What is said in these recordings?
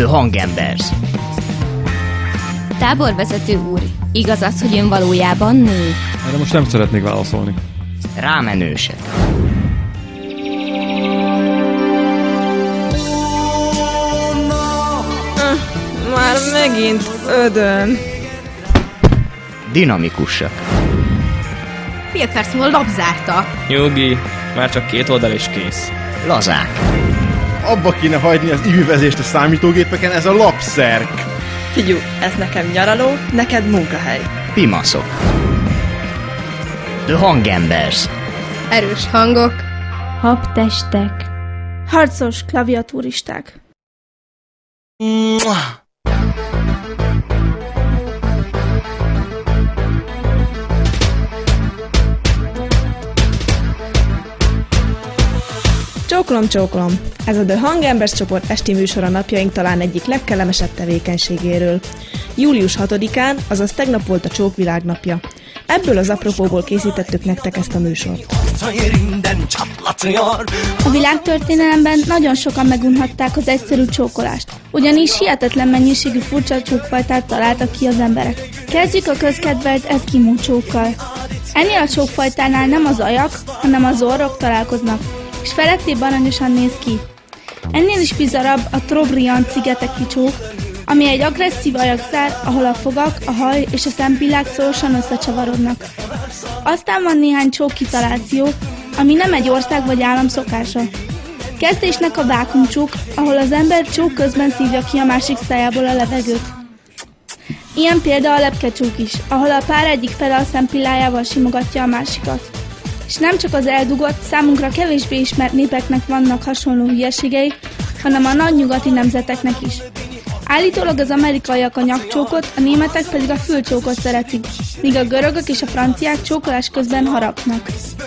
The Hangembers. Táborvezető úr, igaz az, hogy ön valójában nő? Erre most nem szeretnék válaszolni. Rámenősek. Már megint ödön. Dinamikusak. Fél perc múlva lapzárta. Nyugi, már csak 2 oldal és kész. Lazák. Abba kéne hagyni az ivüvezést a számítógépeken, ez a lapszerk. Figyú, ez nekem nyaraló, neked munkahely. Pimaszok. The Hangembers. Erős hangok. Habtestek. Harcos klaviaturisták. Csókolom. Ez a The Hangembers csoport esti műsora napjaink talán egyik legkellemesebb tevékenységéről. Július 6-án, azaz tegnap volt a csók világnapja. Ebből az apropóból készítettük nektek ezt a műsort. A világtörténelemben nagyon sokan megunhatták az egyszerű csókolást, ugyanis hihetetlen mennyiségű furcsa csókfajtát találtak ki az emberek. Kezdjük a közkedvelt eszkimó csókkal. Ennél a csókfajtánál nem az ajak, hanem az orrok találkoznak, és felettébb aranyosan néz ki. Ennél is bizarabb a Trobriand-szigeteki csók, ami egy agresszív ajakszár, ahol a fogak, a haj és a szempillák szorosan összecsavarodnak. Aztán van néhány csók kitaláció, ami nem egy ország vagy állam szokása. Kezdésnek a vákuumcsók, ahol az ember csók közben szívja ki a másik szájából a levegőt. Ilyen példa a lepkecsók is, ahol a pár egyik fele a szempillájával simogatja a másikat. És nem csak az eldugott, számunkra kevésbé ismert népeknek vannak hasonló hülyeségei, hanem a nagy nyugati nemzeteknek is. Állítólag az amerikaiak a nyakcsókot, a németek pedig a fülcsókot szeretik, míg a görögök és a franciák csókolás közben harapnak.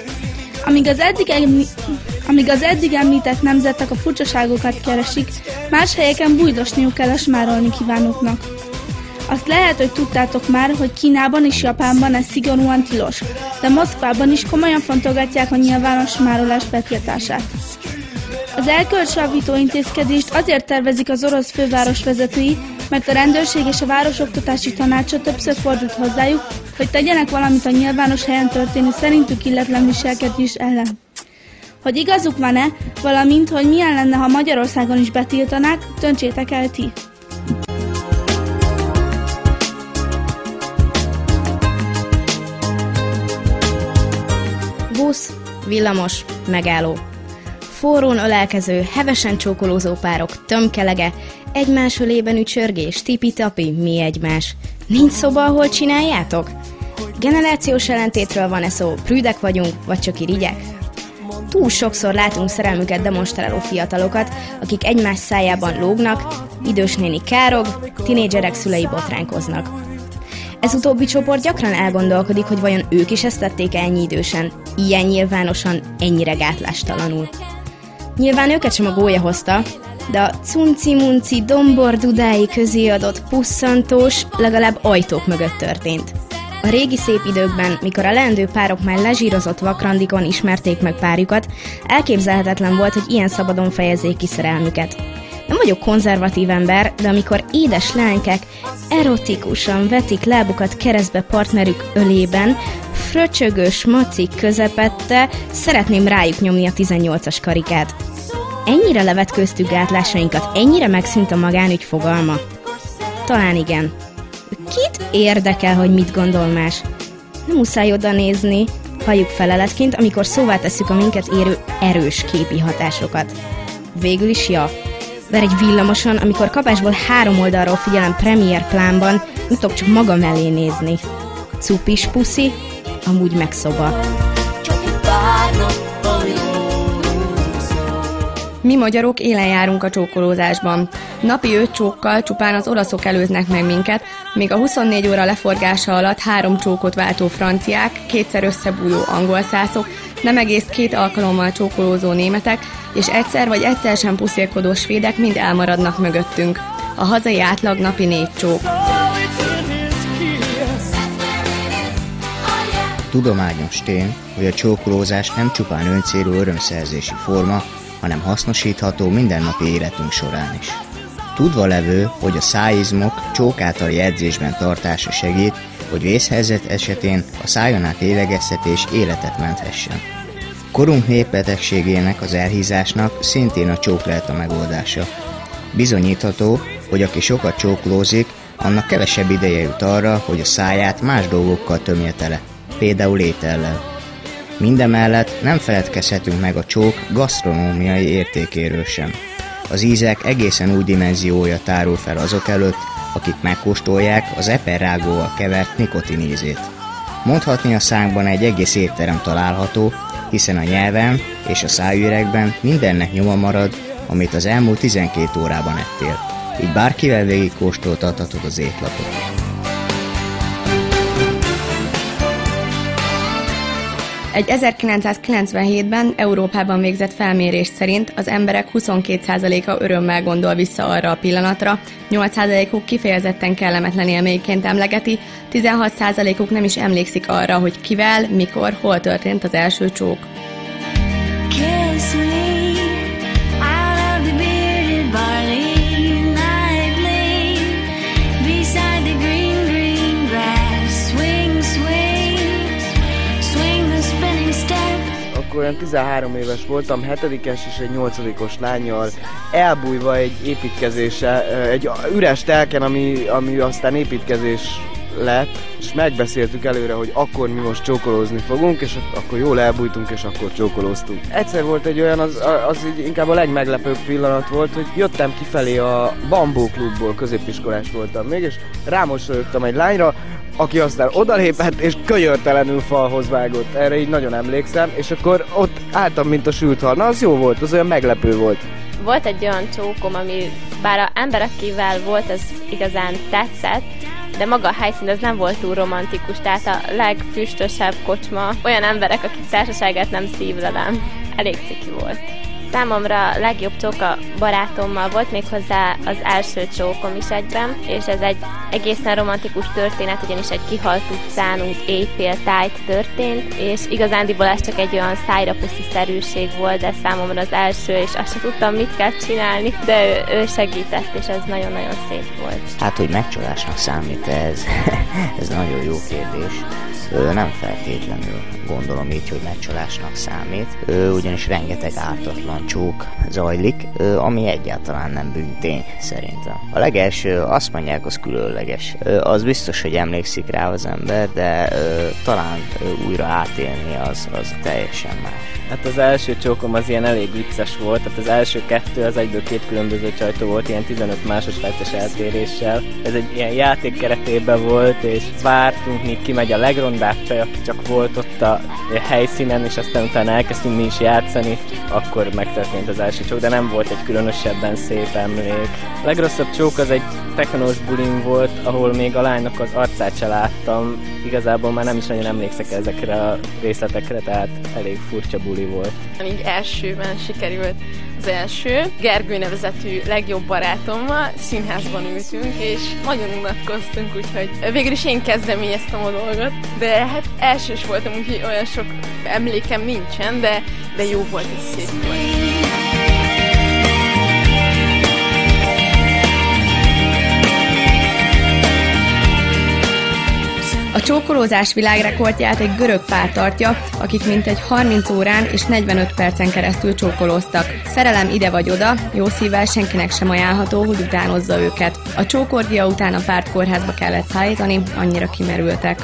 Amíg az eddig említett nemzetek a furcsaságokat keresik, más helyeken bújdosniuk kell a smárolni kívánóknak. Azt lehet, hogy tudtátok már, hogy Kínában és Japánban ez szigorúan tilos, de Moszkvában is komolyan fontolgatják a nyilvános smárolás betiltását. Az erkölcsjavító intézkedést azért tervezik az orosz főváros vezetői, mert a rendőrség és a városoktatási tanácsa többször fordult hozzájuk, hogy tegyenek valamit a nyilvános helyen történő szerintük illetlen viselkedés ellen. Hogy igazuk van-e, valamint, hogy milyen lenne, ha Magyarországon is betiltanák, döntsétek el ti. Busz, villamos, megálló. Forrón ölelkező, hevesen csókolózó párok tömkelege, egymás ölében ücsörgés, tipi-tapi, mi egymás. Nincs szoba, ahol csináljátok? Generációs ellentétről van-e szó, prűdek vagyunk, vagy csak irigyek? Túl sokszor látunk szerelmüket demonstráló fiatalokat, akik egymás szájában lógnak, idős néni károg, tinédzserek szülei botránkoznak. Ez utóbbi csoport gyakran elgondolkodik, hogy vajon ők is ezt tették ennyi idősen, ilyen nyilvánosan, ennyire gátlástalanul. Nyilván őket sem a gólya hozta, de a cunci-munci dombor-dudái közé adott pusszantós legalább ajtók mögött történt. A régi szép időkben, mikor a leendő párok már lezsírozott vakrandikon ismerték meg párjukat, elképzelhetetlen volt, hogy ilyen szabadon fejezzék ki szerelmüket. Nem vagyok konzervatív ember, de amikor édes lánykák erotikusan vetik lábukat keresztbe partnerük ölében, fröcsögös macik közepette, szeretném rájuk nyomni a 18-as karikát. Ennyire levetkőztük gátlásainkat, ennyire megszűnt a magánügy fogalma? Talán igen. Kit érdekel, hogy mit gondol más? Nem muszáj oda nézni, halljuk feleletként, amikor szóvá tesszük a minket érő erős képi hatásokat. Végül is ja. Ver egy villamoson, amikor kapásból 3 oldalról figyelem premier plánban, nem tudok csak maga mellé nézni. Cupis puszi, amúgy meg szoba. Mi magyarok élen járunk a csókolózásban. Napi 5 csókkal csupán az olaszok előznek meg minket, míg a 24 óra leforgása alatt 3 csókot váltó franciák, 2-szer összebújó angolszászok, nem egész 2 alkalommal csókolózó németek, és egyszer vagy egyszer sem puszélkodó svédek mind elmaradnak mögöttünk. A hazai átlag napi 4 csók. Tudományos tény, hogy a csókolózás nem csupán öncélú örömszerzési forma, hanem hasznosítható mindennapi életünk során is. Tudva levő, hogy a szájizmok csók általi edzésben tartása segít, hogy vészhelyzet esetén a szájon át lélegeztetés életet menthessen. Korunk népbetegségének, az elhízásnak szintén a csók lehet a megoldása. Bizonyítható, hogy aki sokat csókolózik, annak kevesebb ideje jut arra, hogy a száját más dolgokkal tömje tele, például étellel. Mindemellett nem feledkezhetünk meg a csók gasztronómiai értékéről sem. Az ízek egészen új dimenziója tárul fel azok előtt, akik megkóstolják az eperrágóval kevert nikotinízét. Mondhatni a szánkban egy egész étterem található, hiszen a nyelven és a szájüregben mindennek nyoma marad, amit az elmúlt 12 órában ettél. Így bárkivel végig kóstoltathatod az étlapot. Egy 1997-ben Európában végzett felmérés szerint az emberek 22%-a örömmel gondol vissza arra a pillanatra, 8%-uk kifejezetten kellemetlen élményként emlegeti, 16%-uk nem is emlékszik arra, hogy kivel, mikor, hol történt az első csók. Olyan 13 éves voltam, 7-es és egy 8-os lánnyal elbújva egy építkezéssel, egy üres telken, ami aztán építkezés lett, és megbeszéltük előre, hogy akkor mi most csókolózni fogunk, és akkor jól elbújtunk, és akkor csókolóztunk. Egyszer volt egy olyan, az így inkább a legmeglepőbb pillanat volt, hogy jöttem kifelé a Bambó klubból, középiskolás voltam még, és rámosolyogtam egy lányra, aki aztán odalépett, és könyörtelenül falhoz vágott. Erre így nagyon emlékszem, és akkor ott álltam, mint a sült hal. Na, az jó volt, az olyan meglepő volt. Volt egy olyan csókom, ami bár az ember, akivel volt, az igazán tetszett, de maga a helyszín az nem volt túl romantikus, tehát a legfüstösebb kocsma, olyan emberek, akik társaságát nem szívlelem. Elég ciki volt. Számomra a legjobb csók a barátommal volt, méghozzá az első csókom is egyben, és ez egy egészen romantikus történet, ugyanis egy kihalt utcán úgy éjfél-tájt történt, és igazándiból ez csak egy olyan szájra-puszi-szerűség volt, de számomra az első, és azt sem tudtam, mit kell csinálni, de ő segített, és ez nagyon-nagyon szép volt. Hát, hogy megcsalásnak számít ez nagyon jó kérdés. Nem feltétlenül gondolom így, hogy megcsalásnak számít, ugyanis rengeteg ártatlan csók zajlik, ami egyáltalán nem bűntény szerintem. A legelső, azt mondják, az különleges. Az biztos, hogy emlékszik rá az ember, de talán újra átélni az teljesen más. Hát az első csókom az ilyen elég vicces volt, tehát az első kettő az egyből két különböző csajtó volt, ilyen 15 másodperces eltéréssel. Ez egy ilyen játék keretében volt, és vártunk, míg kimegy a legrondább csaj, aki csak volt ott a helyszínen, és aztán utána elkezdtünk mi is játszani, akkor megtörtént az első csók, de nem volt egy különösebben szép emlék. A legrosszabb csók az egy technós bulin volt, ahol még a lánynak az arcát se láttam, igazából már nem is nagyon emlékszek ezekre a részletekre, tehát elég furcsa buli volt. Így elsőben sikerült az első. Gergő nevezetű legjobb barátommal színházban ültünk, és nagyon unatkoztunk, úgyhogy végül is én kezdeményeztem a dolgot, de hát elsős voltam, úgyhogy olyan sok emlékem nincsen, de jó volt, és szép volt. A csókolózás világrekordját egy görög pár tartja, akik mintegy 30 órán és 45 percen keresztül csókolóztak. Szerelem ide vagy oda, jó szívvel senkinek sem ajánlható, hogy utánozza őket. A csókorgia után a párt kórházba kellett szállítani, annyira kimerültek.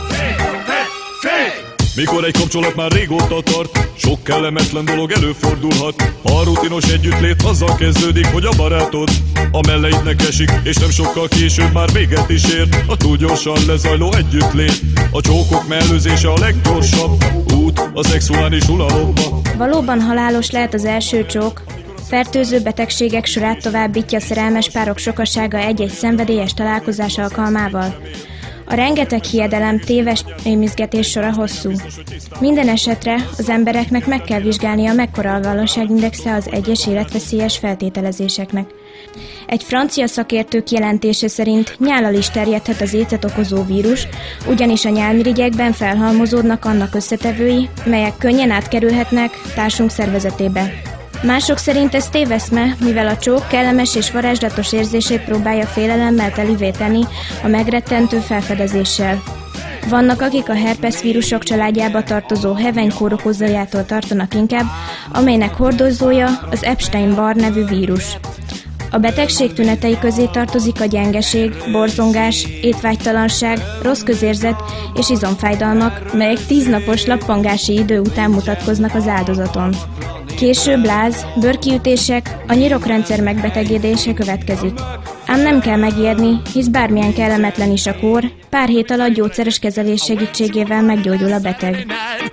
Mikor egy kapcsolat már régóta tart, sok kellemetlen dolog előfordulhat. A rutinos együttlét azzal kezdődik, hogy a barátod a melleidnek esik, és nem sokkal később már véget is ér a túl gyorsan lezajló együttlét. A csókok mellőzése a leggyorsabb út a szexuális uralomba. Valóban halálos lehet az első csók. Fertőző betegségek sorát továbbítja a szerelmes párok sokasága egy-egy szenvedélyes találkozás alkalmával. A rengeteg hiedelem, téves rémizgetés sora hosszú. Minden esetre az embereknek meg kell vizsgálnia, mekkora a valóságindexe az egyes életveszélyes feltételezéseknek. Egy francia szakértő kijelentése szerint nyállal is terjedhet az écet okozó vírus, ugyanis a nyálmirigyekben felhalmozódnak annak összetevői, melyek könnyen átkerülhetnek társunk szervezetébe. Mások szerint ez téveszme, mivel a csók kellemes és varázslatos érzését próbálja félelemmel telivé tenni a megrettentő felfedezéssel. Vannak, akik a herpes vírusok családjába tartozó heveny kórokozójától tartanak inkább, amelynek hordozója az Epstein-Barr nevű vírus. A betegség tünetei közé tartozik a gyengeség, borzongás, étvágytalanság, rossz közérzet és izomfájdalmak, melyek 10 napos lappangási idő után mutatkoznak az áldozaton. Később láz, bőrkiütések, a nyirokrendszer megbetegedése következik. Ám nem kell megijedni, hisz bármilyen kellemetlen is a kór, pár hét alatt gyógyszeres kezelés segítségével meggyógyul a beteg.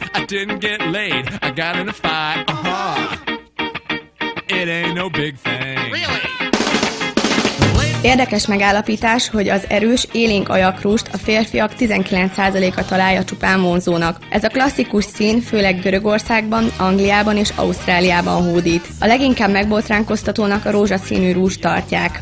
Érdekes megállapítás, hogy az erős, élénk ajakrúst a férfiak 19%-a találja csupán vonzónak. Ez a klasszikus szín főleg Görögországban, Angliában és Ausztráliában hódít. A leginkább megbotránkoztatónak a rózsaszínű rúst tartják.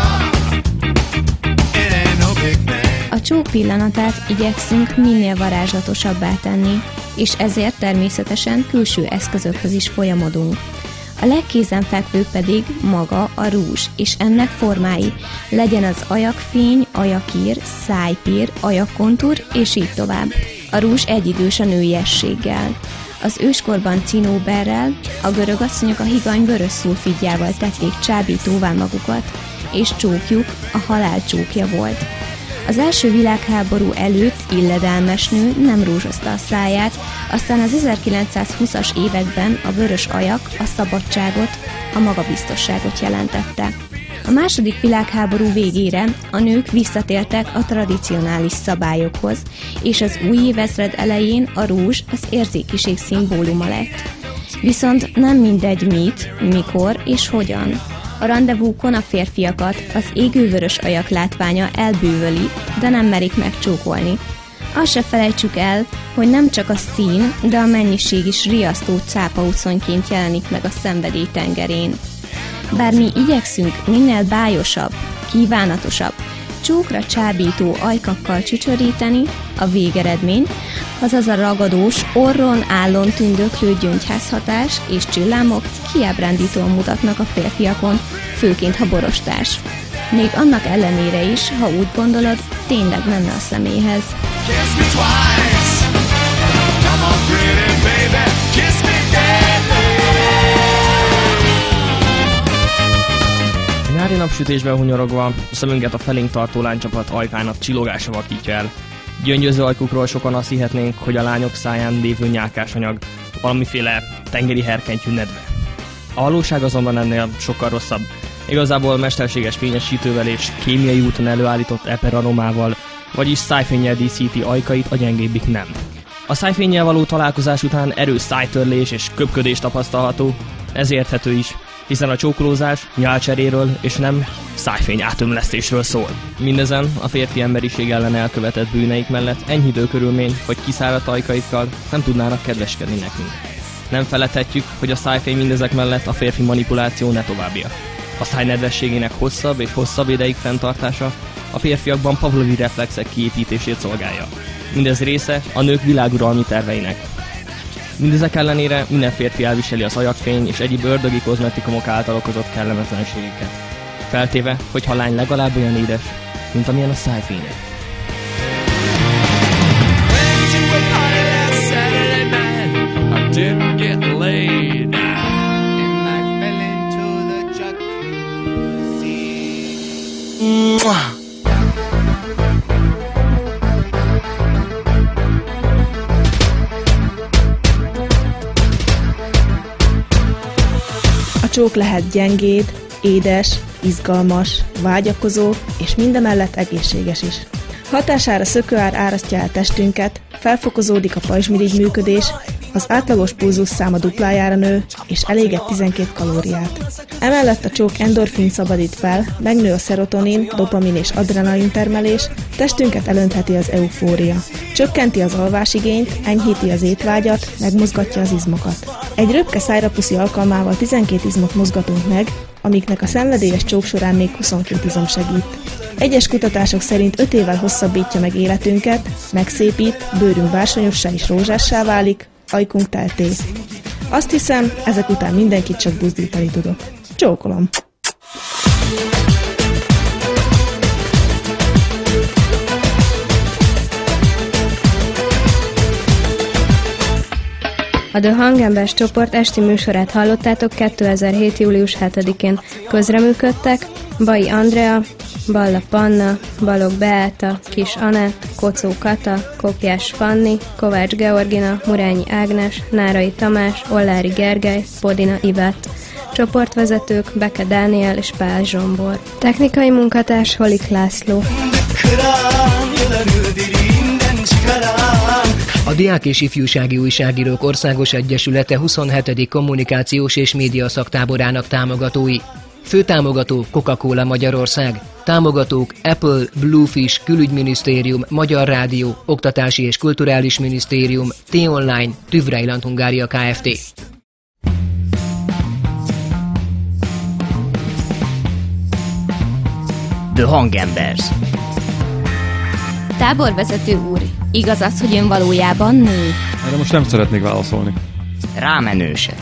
A csók pillanatát igyekszünk minél varázslatosabbá tenni, és ezért természetesen külső eszközökhöz is folyamodunk. A legkézenfekvőbb pedig maga a rúzs, és ennek formái, legyen az ajakfény, ajakír, szájpír, ajakkontúr, és így tovább. A rúzs egyidős a nőiességgel. Az őskorban cinóberrel, a görög asszonyok a higany vörös szulfidjával tették csábítóvá magukat, és csókjuk a halál csókja volt. Az első világháború előtt illedelmes nő nem rúzsozta a száját, aztán az 1920-as években a vörös ajak a szabadságot, a magabiztosságot jelentette. A második világháború végére a nők visszatértek a tradicionális szabályokhoz, és az új évezred elején a rúzs az érzékiség szimbóluma lett. Viszont nem mindegy mit, mikor és hogyan. A randevúkon a férfiakat az égővörös ajak látványa elbűvöli, de nem merik megcsókolni. Azt se felejtsük el, hogy nem csak a szín, de a mennyiség is riasztó cápauszonyként jelenik meg a szenvedély tengerén. Bár mi igyekszünk minél bájosabb, kívánatosabb, csókra csábító ajkakkal csücsöríteni, a végeredmény, azaz a ragadós, orron állon tündöklő gyöngyházhatás és csillámok kiábrándítóan mutatnak a férfiakon, főként ha borostás. Még annak ellenére is, ha úgy gondolod, tényleg menne a személyhez. A nyári napsütésben hunyorogva, a szemünket a felénk tartó lánycsapat ajkának csillogása vakítja el. Gyöngyöző ajkukról sokan azt hihetnénk, hogy a lányok száján lévő nyálkásanyag, valamiféle tengeri herkentyű nedve. A valóság azonban ennél sokkal rosszabb. Igazából mesterséges fényesítővel és kémiai úton előállított eperaromával, vagyis szájfénnyel díszíti ajkait, a gyengébbik nem. A szájfénnyel való találkozás után erős szájtörlés és köpködés tapasztalható, ez érthető is, hiszen a csókolózás nyálcseréről és nem szájfény átömlesztésről szól. Mindezen a férfi emberiség ellen elkövetett bűneik mellett enyhítő körülmény, hogy kiszáradt ajkaikkal nem tudnának kedveskedni nekünk. Nem feledhetjük, hogy a szájfény mindezek mellett a férfi manipuláció ne továbbja. A száj nedvességének hosszabb és hosszabb ideig fenntartása a férfiakban pavlovi reflexek kiépítését szolgálja. Mindez része a nők világuralmi terveinek. Mindezek ellenére minden férfi elviseli az ajakfény és egyéb ördögi kozmetikumok által okozott kellemetlenségeket. Feltéve, hogy a lány legalább olyan édes, mint amilyen a szájfénye. A csók lehet gyengéd, édes, izgalmas, vágyakozó és mindemellett egészséges is. Hatására szökőár árasztja el testünket, felfokozódik a pajzsmirigy működés, az átlagos pulzusszám a duplájára nő, és eléget 12 kalóriát. Emellett a csók endorfin szabadít fel, megnő a szerotonin, dopamin és adrenalin termelés, testünket elöntheti az eufória. Csökkenti az alvásigényt, enyhíti az étvágyat, megmozgatja az izmokat. Egy röpke szájrapuszi alkalmával 12 izmot mozgatunk meg, amiknek a szenvedélyes csók során még 22 izom segít. Egyes kutatások szerint 5 évvel hosszabbítja meg életünket, megszépít, bőrünk bársonyossá és rózsássá válik, ajkunk telté. Azt hiszem, ezek után mindenkit csak buzdítani tudok. Csókolom! A The Hangembers csoport esti műsorát hallottátok 2007. július 7-én. Közreműködtek Bai Andrea, Balla Panna, Balog Beáta, Kis Anett, Kocó Kata, Kopjás Fanni, Kovács Georgina, Murányi Ágnes, Nárai Tamás, Ollári Gergely, Podina Ivett. Csoportvezetők Beke Dániel és Pál Zsombor. Technikai munkatárs Holik László. A Diák és Ifjúsági Újságírók Országos Egyesülete 27. kommunikációs és média szaktáborának támogatói. Főtámogató Coca-Cola Magyarország. Támogatók Apple, Bluefish, Külügyminisztérium, Magyar Rádió, Oktatási és Kulturális Minisztérium, T-Online, Tüvreiland Hungária Kft. The Hangembers. Táborvezető úr, igaz az, hogy ön valójában nő? Erre most nem szeretnék válaszolni. Rámenősek.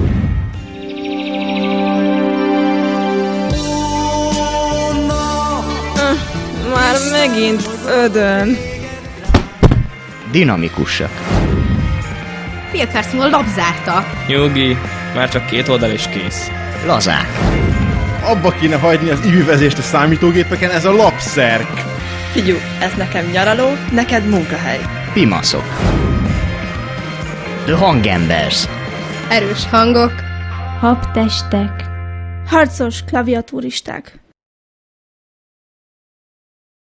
Már megint ödön. Dinamikusak. Fél perc múlva labzárta. Nyugi, már csak 2 oldal és kész. Lazák. Abba kéne hagyni az ivűvezést a számítógépeken, ez a lapszerk. Figyú, ez nekem nyaraló, neked munkahely. Pimaszok. The Hangembers. Erős hangok. Habtestek. Harcos klaviatúristák.